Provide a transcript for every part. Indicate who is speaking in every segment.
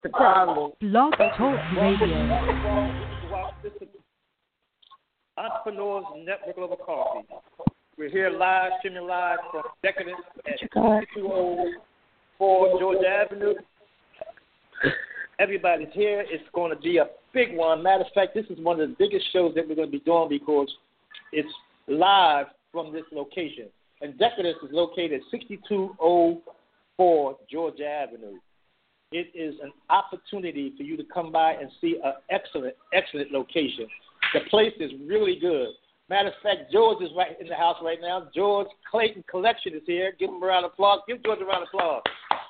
Speaker 1: Chicago.
Speaker 2: Blog Talk Radio.
Speaker 3: This is Entrepreneurs Network Over Coffee. We're here live, streaming live from Decadence at 6204 Georgia Avenue. Everybody's here. It's going to be a big one. Matter of fact, this is one of the biggest shows that we're going to be doing because it's live from this location. And Decadence is located at 6204 Georgia Avenue. It is an opportunity for you to come by and see an excellent location. The place is really good. Matter of fact, George is right in the house right now. George Clayton Collection is here. Give him a round of applause. Give George a round of applause.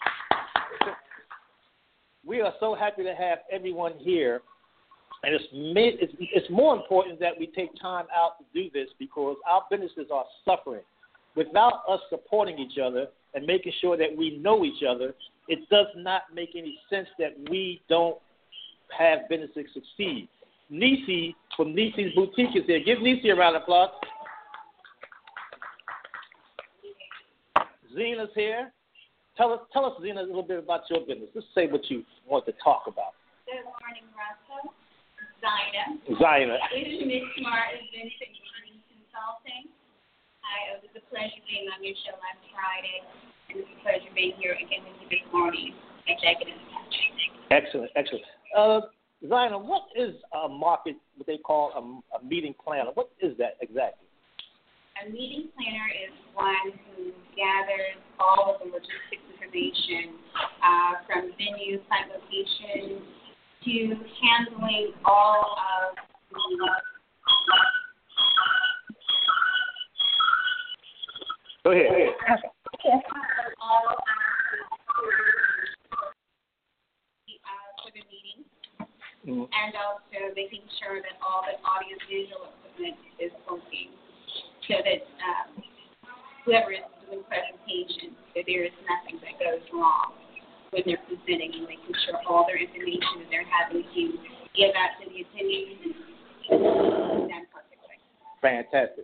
Speaker 3: We are so happy to have everyone here. And it's more important that we take time out to do this because our businesses are suffering. Without us supporting each other and making sure that we know each other, it does not make any sense that we don't have businesses succeed. Nisi from Nisi's Boutique is here. Give Nisi a round of applause. Zena's here. Tell us, Zena, a little bit about your business. Just say what you want to talk about.
Speaker 4: Good morning, Russell. Zina. It's Miss Smart is Vincent Martin Consulting. It was a pleasure being on your show last Friday, and it's a pleasure being here again with you this morning at Decadence.
Speaker 3: Excellent. Zina, what is a market, what they call a meeting planner? What is that exactly?
Speaker 4: A meeting planner is one who gathers all of the logistics information from venue, site location, to handling all of the
Speaker 3: Go ahead.
Speaker 4: For the meeting, and also making sure that all the audio-visual equipment is working, so that whoever is doing presentation, that there is nothing that goes wrong when they're presenting, and making sure all their information that they're having to give out to the attendees is done perfectly.
Speaker 3: Fantastic.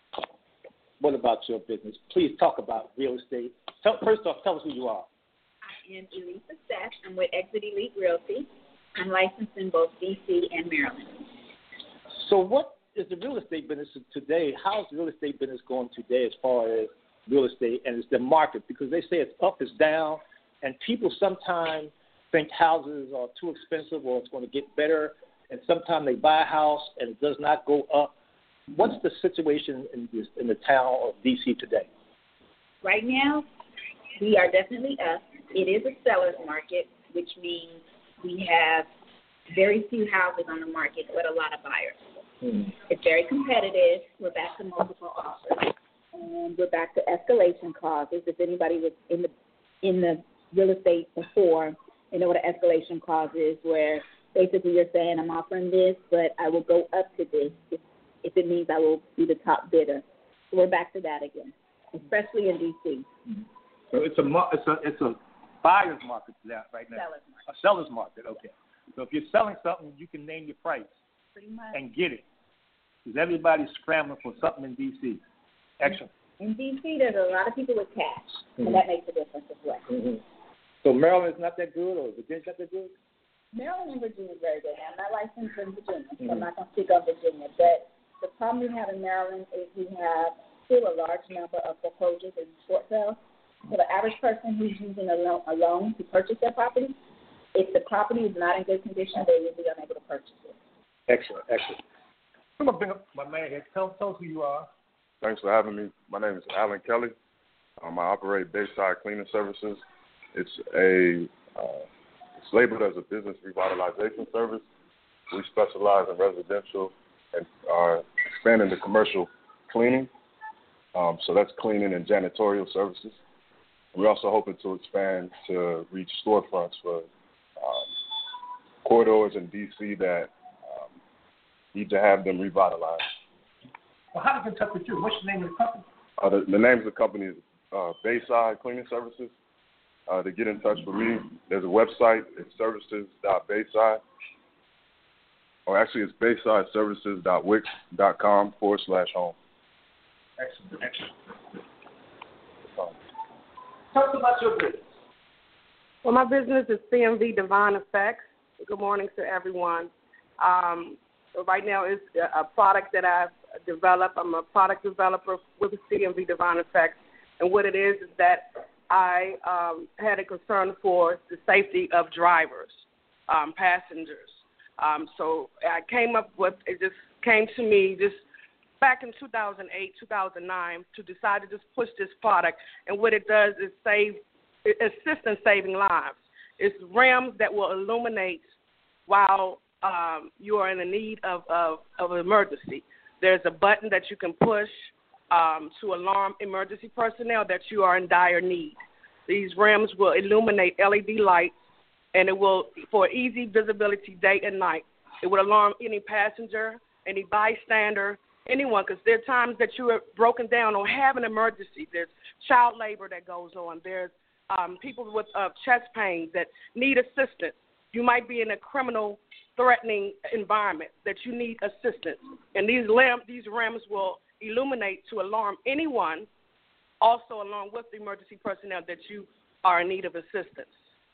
Speaker 3: What about your business? Please talk about real estate. First off, tell us who you are.
Speaker 4: I am Elisa Seth. I'm with Exit Elite Realty. I'm licensed in both D.C. and Maryland.
Speaker 3: So what is the real estate business today? How is the real estate business going today as far as real estate and it's the market? Because they say it's up, it's down, and people sometimes think houses are too expensive or it's going to get better, and sometimes they buy a house and it does not go up. What's the situation in the town of D.C. today?
Speaker 4: Right now, we are definitely up. It is a seller's market, which means we have very few houses on the market, but a lot of buyers. It's very competitive. We're back to multiple offers, and we're back to escalation clauses. If anybody was in the real estate before, you know what an escalation clause is, where basically you're saying, I'm offering this, but I will go up to this if it means I will be the top bidder. So we're back to that again, especially in D.C.
Speaker 3: So it's a buyer's market right now.
Speaker 4: Seller's market.
Speaker 3: A seller's market, okay. So if you're selling something, you can name your price
Speaker 4: Pretty much.
Speaker 3: and get it. Because everybody's scrambling for something in D.C. Excellent.
Speaker 4: In D.C., there's a lot of people with cash, and that makes a difference as well.
Speaker 3: So Maryland is not that good, or Virginia's not that good?
Speaker 4: Maryland and Virginia is very good. I'm not licensed in Virginia, so I'm not going to speak on Virginia. But the problem we have in Maryland is we have still a large number of foreclosures and short sales. So the average person who's using a loan to purchase their property, if the property is not in good condition, they will be unable to purchase it.
Speaker 3: Excellent. I'm going to bring up my man here. Tell us who you are.
Speaker 5: Thanks for having me. My name is Alan Kelly. I operate Bayside Cleaning Services. It's labeled as a business revitalization service. We specialize in residential and are expanding the commercial cleaning. So that's cleaning and janitorial services. We're also hoping to expand to reach storefronts for corridors in D.C. that need to have them revitalized.
Speaker 3: Well, how do you get in touch with you? What's the name of the company?
Speaker 5: The name of the company is Bayside Cleaning Services. To get in touch with me, there's a website. It's services.bayside. Or actually, it's baysideservices.wix.com/home.
Speaker 3: Excellent. Tell us about your business.
Speaker 1: Well, my business is CMV Divine Effects. Good morning to everyone. So right now it's a product that I've developed. I'm a product developer with CMV Divine Effects. And what it is that I had a concern for the safety of drivers, passengers. So I came up with, it just came to me just back in 2008, 2009 to decide to just push this product. And what it does is assist in saving lives. It's rims that will illuminate while you are in the need of an emergency. There's a button that you can push to alarm emergency personnel that you are in dire need. These rims will illuminate LED lights, and it will, for easy visibility day and night, it will alarm any passenger, any bystander, anyone, because there are times that you are broken down or have an emergency. There's child labor that goes on. There's people with chest pains that need assistance. You might be in a criminal threatening environment that you need assistance. And these rims will illuminate to alarm anyone, also along with the emergency personnel, that you are in need of assistance.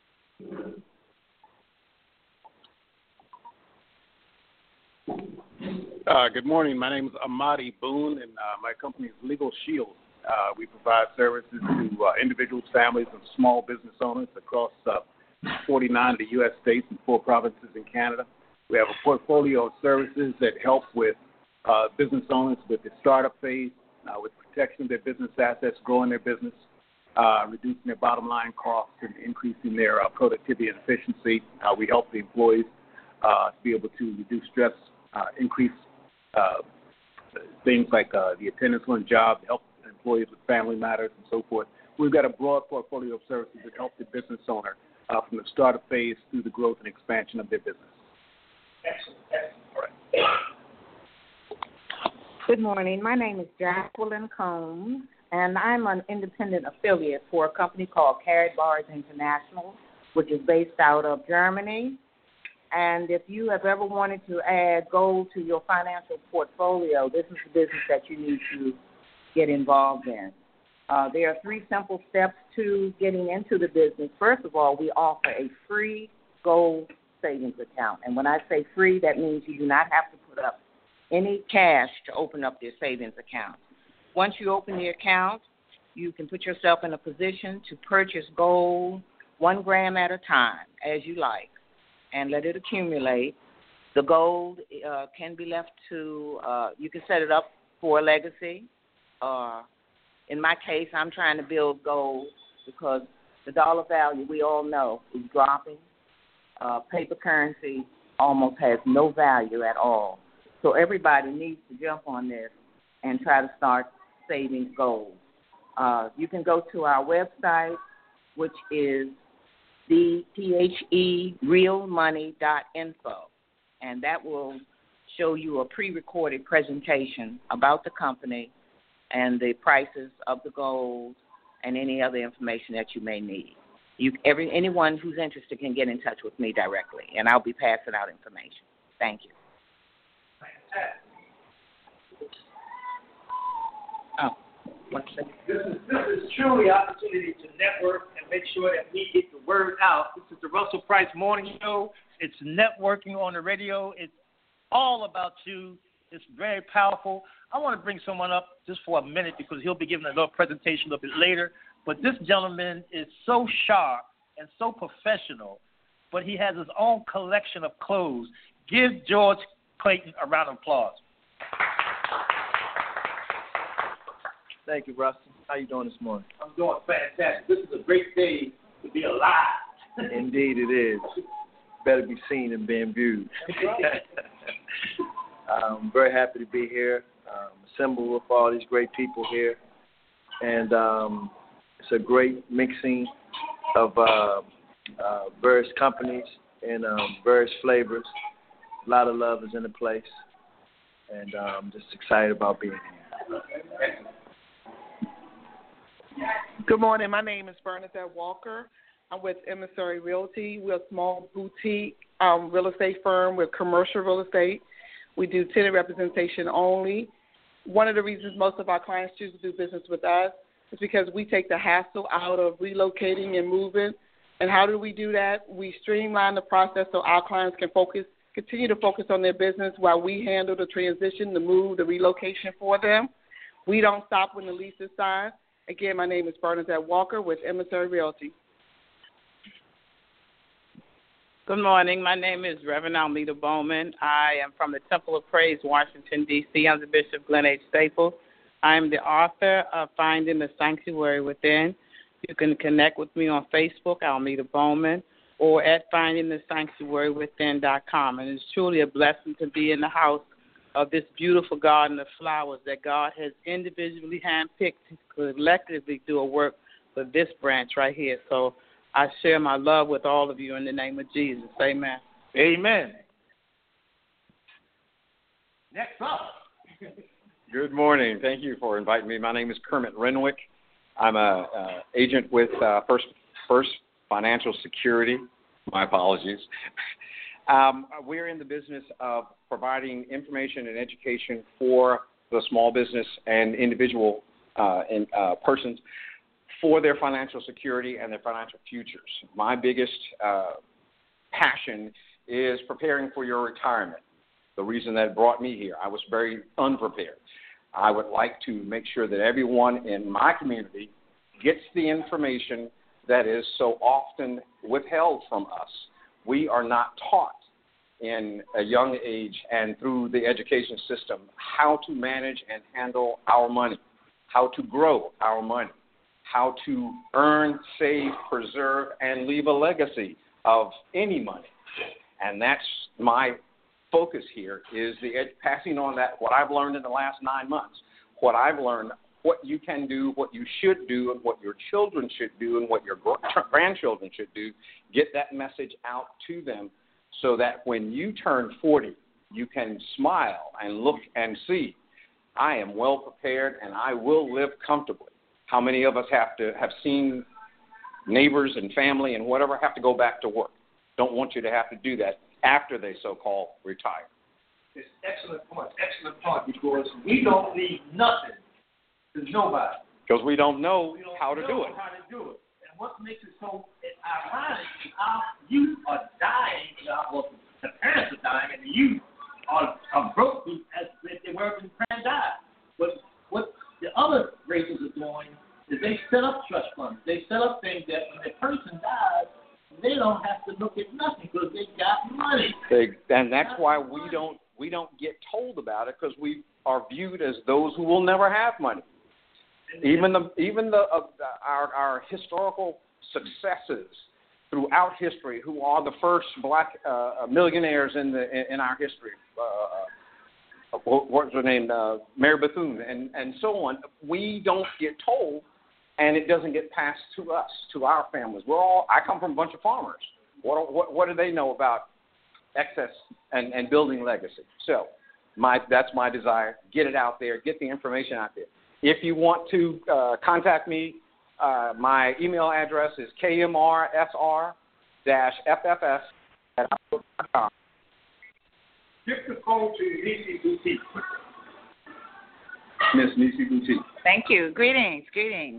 Speaker 6: Good morning. My name is Amadi Boone, and my company is Legal Shield. We provide services to individuals, families, and small business owners across 49 of the U.S. states and 4 provinces in Canada. We have a portfolio of services that help with business owners with the startup phase, with protection of their business assets, growing their business, reducing their bottom line costs, and increasing their productivity and efficiency. We help the employees to be able to reduce stress, increase things like the attendance on job, help employees with family matters and so forth. We've got a broad portfolio of services that help the business owner from the startup phase through the growth and expansion of their business.
Speaker 3: Excellent. All right.
Speaker 7: Good morning. My name is Jacqueline Combs, and I'm an independent affiliate for a company called Karatbars International, which is based out of Germany. And if you have ever wanted to add gold to your financial portfolio, this is the business that you need to get involved in. There are 3 simple steps to getting into the business. First of all, we offer a free gold savings account. And when I say free, that means you do not have to put up any cash to open up your savings account. Once you open the account, you can put yourself in a position to purchase gold 1 gram at a time, as you like, and let it accumulate. The gold can be left to, you can set it up for a legacy. In my case, I'm trying to build gold because the dollar value, we all know, is dropping. Paper currency almost has no value at all. So everybody needs to jump on this and try to start saving gold. You can go to our website, which is realmoney.info, and that will show you a pre-recorded presentation about the company and the prices of the gold and any other information that you may need. Anyone who's interested can get in touch with me directly, and I'll be passing out information. Thank you.
Speaker 3: This is truly an opportunity to network and make sure that we get the word out. This is the Russell Price Morning Show. It's networking on the radio. It's all about you. It's very powerful. I want to bring someone up just for a minute because he'll be giving a little presentation a little bit later. But this gentleman is so sharp and so professional, but he has his own collection of clothes. Give George Clayton a round of applause.
Speaker 8: Thank you, Rusty. How you doing this morning?
Speaker 3: I'm doing fantastic. This is a great day to be alive.
Speaker 8: Indeed it is. Better be seen than being viewed. I'm very happy to be here, assembled with all these great people here. And it's a great mixing of various companies and various flavors. A lot of love is in the place. And I'm just excited about being here.
Speaker 9: Good morning. My name is Bernadette Walker. I'm with Emissary Realty. We're a small boutique real estate firm with commercial real estate. We do tenant representation only. One of the reasons most of our clients choose to do business with us is because we take the hassle out of relocating and moving. And how do we do that? We streamline the process so our clients can continue to focus on their business while we handle the transition, the move, the relocation for them. We don't stop when the lease is signed. Again, my name is Bernadette Walker with Emissary Realty.
Speaker 10: Good morning. My name is Reverend Almeda Bowman. I am from the Temple of Praise, Washington, D.C. I'm the Bishop Glenn H. Staples. I am the author of Finding the Sanctuary Within. You can connect with me on Facebook, Almeda Bowman, or at findingthesanctuarywithin.com. And it's truly a blessing to be in the house of this beautiful garden of flowers that God has individually handpicked to collectively do a work for this branch right here. So I share my love with all of you in the name of Jesus. Amen.
Speaker 3: Amen. Next up.
Speaker 11: Good morning. Thank you for inviting me. My name is Kermit Renwick. I'm a agent with First Financial Security. My apologies. We're in the business of providing information and education for the small business and individual persons for their financial security and their financial futures. My biggest passion is preparing for your retirement. The reason that brought me here, I was very unprepared. I would like to make sure that everyone in my community gets the information that is so often withheld from us. We are not taught in a young age and through the education system how to manage and handle our money, how to grow our money, how to earn, save, preserve, and leave a legacy of any money. And that's my focus here is passing on that, what I've learned in the last 9 months, what I've learned, what you can do, what you should do, and what your children should do, and what your grandchildren should do, get that message out to them so that when you turn 40, you can smile and look and see, I am well prepared and I will live comfortably. How many of us have seen neighbors and family and whatever have to go back to work? Don't want you to have to do that after they so-called retire.
Speaker 3: It's excellent point, because we don't leave nothing to nobody.
Speaker 11: Because we don't know how to do it.
Speaker 3: And what makes it so ironic is our youth are dying, well, the parents are dying, and the youth are broke as if they were in died. But what the other races are doing is they set up trust funds. They set up things that when the person dies, they don't have to look at nothing because they got money.
Speaker 11: And that's why we don't get told about it, because we are viewed as those who will never have money. Even our historical successes throughout history, who are the first black millionaires in our history. What's her name? Mary Bethune, and so on. We don't get told, and it doesn't get passed to us, to our families. I come from a bunch of farmers. What do they know about excess and building legacy? So that's my desire. Get it out there. Get the information out there. If you want to contact me, my email address is kmrsr-ffs@outlook.com.
Speaker 3: Give the phone to Nisi Boutique.
Speaker 11: Miss Nisi Boutique.
Speaker 12: Thank you. Greetings,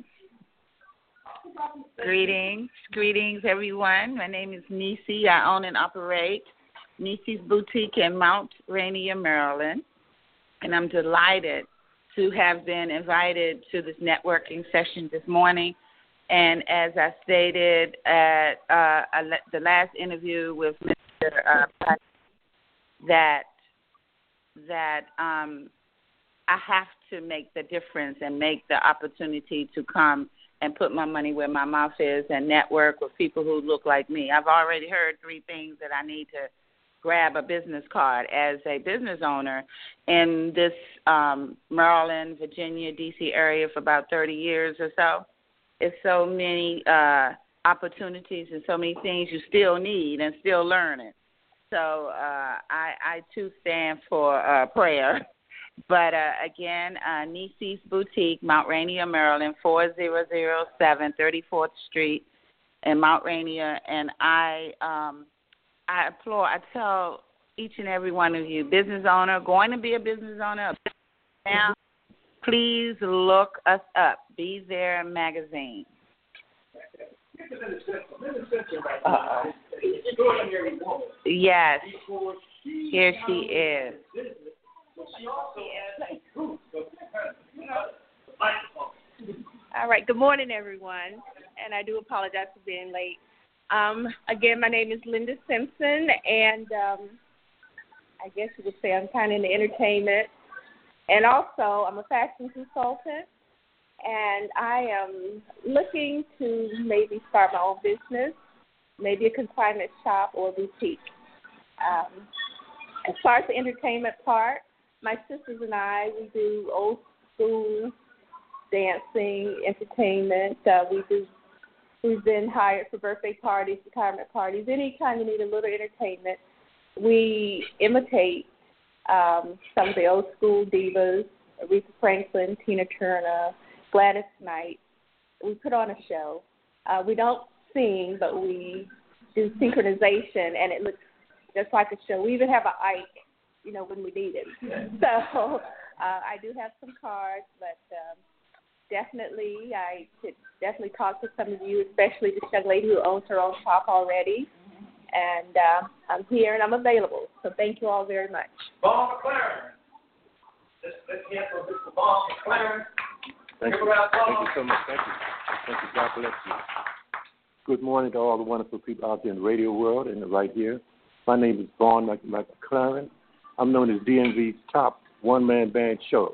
Speaker 12: everyone. My name is Nisi. I own and operate Nisi's Boutique in Mount Rainier, Maryland, and I'm delighted to have been invited to this networking session this morning. And as I stated at the last interview with Mr. that I have to make the difference and make the opportunity to come and put my money where my mouth is and network with people who look like me. I've already heard 3 things that I need to grab a business card as a business owner in this Maryland, Virginia, D.C. area for about 30 years or so. It's so many opportunities and so many things you still need and still learning. So I too stand for prayer. But again, Nisi's Boutique, Mount Rainier, Maryland, 4007 34th Street in Mount Rainier. And I tell each and every one of you, business owner, going to be a business owner now, please look us up. Be There Magazine. Yes. Here she is.
Speaker 13: All right. Good morning, everyone. And I do apologize for being late. Again, my name is Linda Simpson, and I guess you could say I'm kind of in the entertainment. And also, I'm a fashion consultant, and I am looking to maybe start my own business, maybe a consignment shop or a boutique. As far as the entertainment part, my sisters and I, we do old school dancing, entertainment. We've been hired for birthday parties, retirement parties, anytime you need a little entertainment. We imitate some of the old school divas, Aretha Franklin, Tina Turner, Gladys Knight. We put on a show. We don't sing, but we do synchronization, and it looks just like a show. We even have an Ike, when we need it. So I do have some cards, but definitely I could definitely talk to some of you, especially this young lady who owns her own shop already. And I'm here and I'm available. So thank you all very much.
Speaker 3: Vaughn McLaren. Let's hear from Mr. Vaughn McLaren.
Speaker 14: Thank you so much. Thank you. God bless you. Good morning to all the wonderful people out there in the radio world and right here. My name is Vaughn McLaren. I'm known as DMV's top one-man band show.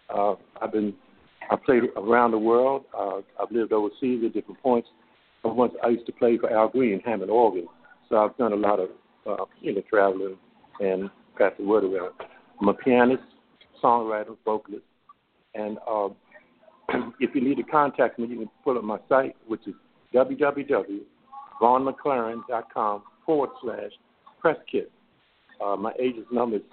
Speaker 14: I played around the world. I've lived overseas at different points. Once I used to play for Al Green, Hammond organ. So I've done a lot of traveling and got the word around. I'm a pianist, songwriter, vocalist, and if you need to contact me, you can pull up my site, which is www.vaughnmclaren.com/presskit. My agent's number is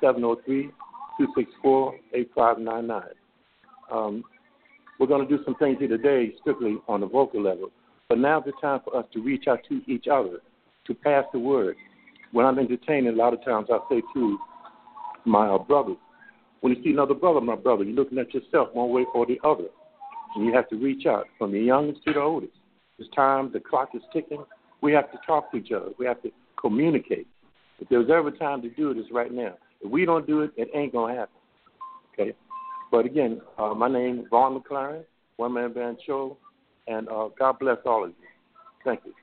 Speaker 14: 703-264-8599. We're going to do some things here today strictly on the vocal level, but now's the time for us to reach out to each other, to pass the word. When I'm entertaining, a lot of times I say to my brothers, when you see another brother, my brother, you're looking at yourself one way or the other. And you have to reach out from the youngest to the oldest. It's time, the clock is ticking. We have to talk to each other. We have to communicate. If there's ever time to do it, it's right now. If we don't do it, it ain't going to happen. Okay? But again, my name is Vaughn McLaren, one-man band show, and God bless all of you. Thank you.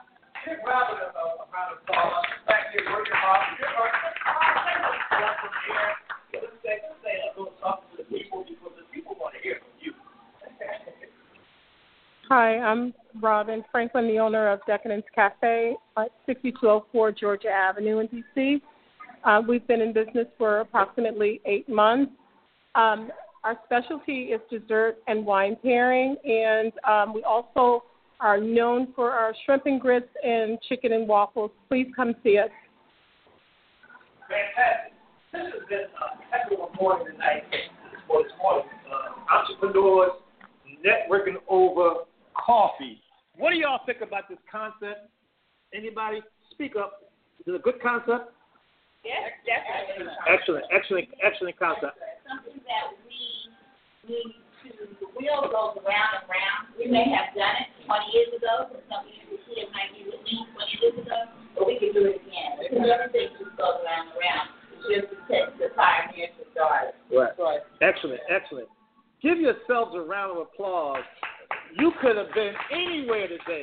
Speaker 15: Hi, I'm Robin Franklin, the owner of Decadence Cafe at 6204 Georgia Avenue in D.C. We've been in business for approximately 8 months. Our specialty is dessert and wine pairing, and we also are known for our shrimp and grits and chicken and waffles. Please come see us.
Speaker 3: Fantastic. This has been a heck of a morning tonight for this morning. Entrepreneurs networking over coffee. What do y'all think about this concept? Anybody? Speak up. Is it a good concept?
Speaker 4: Yes, definitely.
Speaker 3: Excellent concept.
Speaker 4: Something that we need to, the wheel goes around and round. We may have done it 20 years ago, but some people here might be with me 20 years ago, but we can do it again. Because everything just goes around and round. It's just the pioneers to start.
Speaker 3: Right. Excellent. Give yourselves a round of applause. You could have been anywhere today,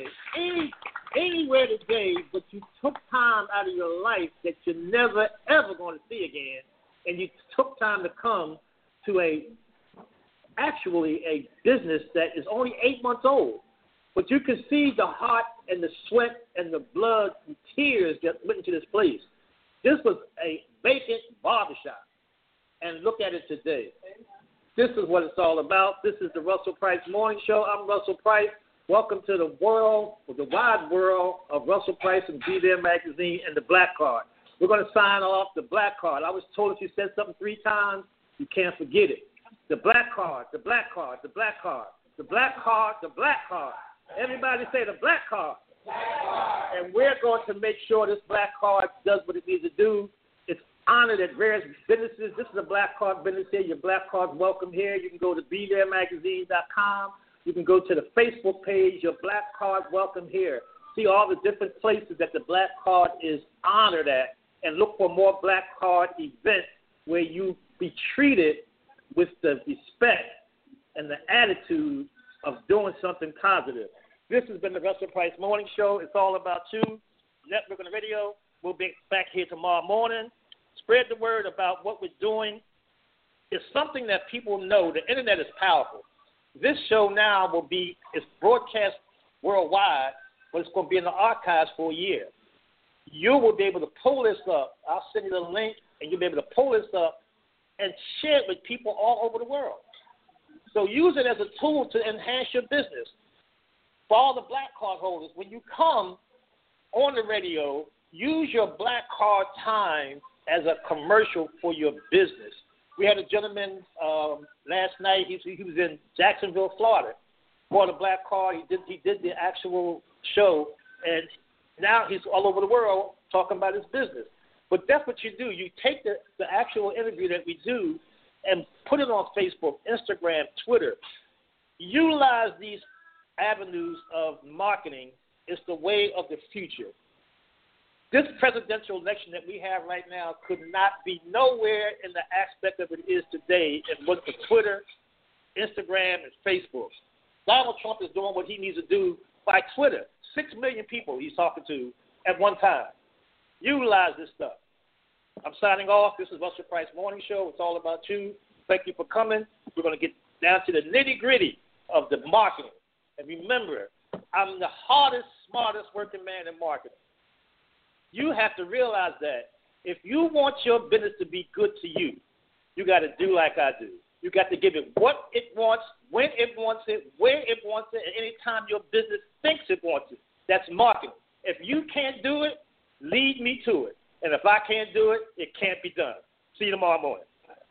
Speaker 3: but you took time out of your life that you're never, ever going to see again, and you took time to come to a business that is only 8 months old. But you can see the heart and the sweat and the blood and tears that went into this place. This was a vacant barbershop, and look at it today. This is what it's all about. This is the Russell Price Morning Show. I'm Russell Price. Welcome to the wide world of Russell Price and Be There Magazine and the Black Card. We're going to sign off the Black Card. I was told if you said something 3 times, you can't forget it. The Black Card, the Black Card, the Black Card, the Black Card, the Black Card. Everybody say the Black Card. And we're going to make sure this Black Card does what it needs to do. It's honored at various businesses. This is a Black Card business here. Your Black Card's welcome here. You can go to BeThereMagazine.com. You can go to the Facebook page, Your Black Card Welcome Here. See all the different places that the Black Card is honored at, and look for more Black Card events where you be treated with the respect and the attitude of doing something positive. This has been the Russell Price Morning Show. It's all about you. Network on the radio. We'll be back here tomorrow morning. Spread the word about what we're doing. It's something that people know. The internet is powerful. This show now it's broadcast worldwide, but it's going to be in the archives for a year. You will be able to pull this up. I'll send you the link, and you'll be able to pull this up and share it with people all over the world. So use it as a tool to enhance your business. For all the Black Card holders, when you come on the radio, use your Black Card time as a commercial for your business. We had a gentleman last night. He was in Jacksonville, Florida, bought a Black Card. He did the actual show, and now he's all over the world talking about his business. But that's what you do. You take the actual interview that we do and put it on Facebook, Instagram, Twitter. Utilize these avenues of marketing. It's the way of the future. This presidential election that we have right now could not be nowhere in the aspect of it is today and what the Twitter, Instagram, and Facebook. Donald Trump is doing what he needs to do by Twitter. 6 million people he's talking to at one time. Utilize this stuff. I'm signing off. This is Russell Price Morning Show. It's all about you. Thank you for coming. We're going to get down to the nitty-gritty of the marketing. And remember, I'm the hardest, smartest working man in marketing. You have to realize that if you want your business to be good to you, you got to do like I do. You got to give it what it wants, when it wants it, where it wants it, and any time your business thinks it wants it. That's marketing. If you can't do it, lead me to it. And if I can't do it, it can't be done. See you tomorrow morning.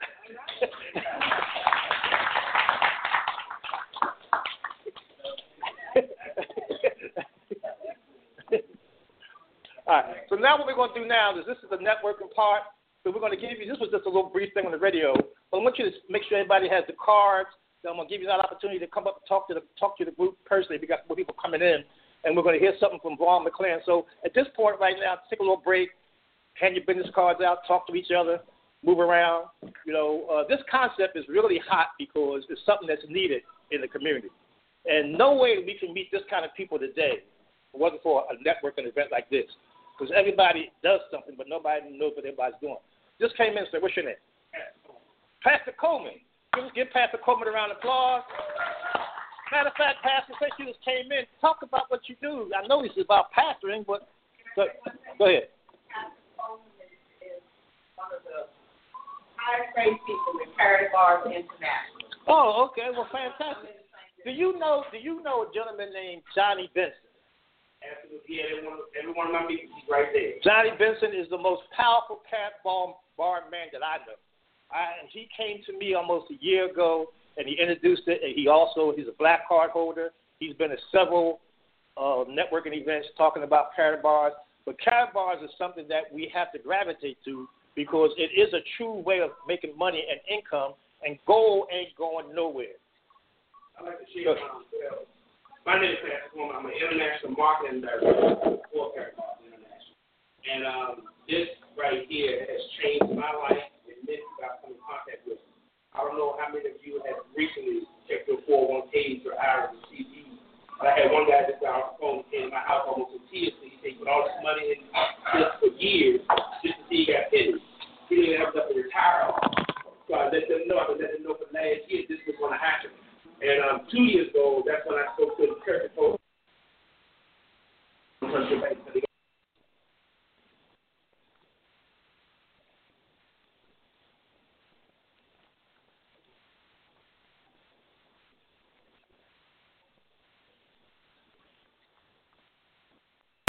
Speaker 3: All right, so now what we're going to do now is this is the networking part. So we're going to give you, this was just a little brief thing on the radio, but I want you to make sure everybody has the cards. So I'm going to give you that opportunity to come up and talk to the group personally. We got more people coming in, and we're going to hear something from Vaughn McLaren. So at this point right now, take a little break, hand your business cards out, talk to each other, move around. This concept is really hot because it's something that's needed in the community. And no way we can meet this kind of people today if it wasn't for a networking event like this. Because everybody does something, but nobody knows what everybody's doing. Just came in and said, what's your name? Pastor Coleman. Give Pastor Coleman a round of applause. Matter of fact, Pastor, since you just came in, talk about what you do. I know this is about pastoring, but go ahead.
Speaker 4: Pastor Coleman is one of the highest-paid people in Paris Bars International.
Speaker 3: Oh, okay. Well, fantastic. Do you know a gentleman named Johnny Benson?
Speaker 16: Absolutely. Yeah, every one of my meetings, he's right there.
Speaker 3: Johnny Benson is the most powerful cat bar man that I know. He came to me almost a year ago, and he introduced it. And he's a Black Card holder. He's been at several networking events talking about carrot bars. But carrot bars is something that we have to gravitate to because it is a true way of making money and income, and gold ain't going nowhere.
Speaker 16: I'd like to share my name is Pastor Coleman. I'm an international marketing director for Carrot Bars International. And this right here has changed my life and many people I've come in contact with. I don't know how many of you have recently checked your 401ks or IRAs or CDs. But I had one guy just got off the phone, came to my house almost in tears. He said he put all this money in just for years just to see he got pennies. He didn't have enough to retire on. So I let them know. For last year this was going to happen. And 2 years ago, that's when I spoke to the church and told them,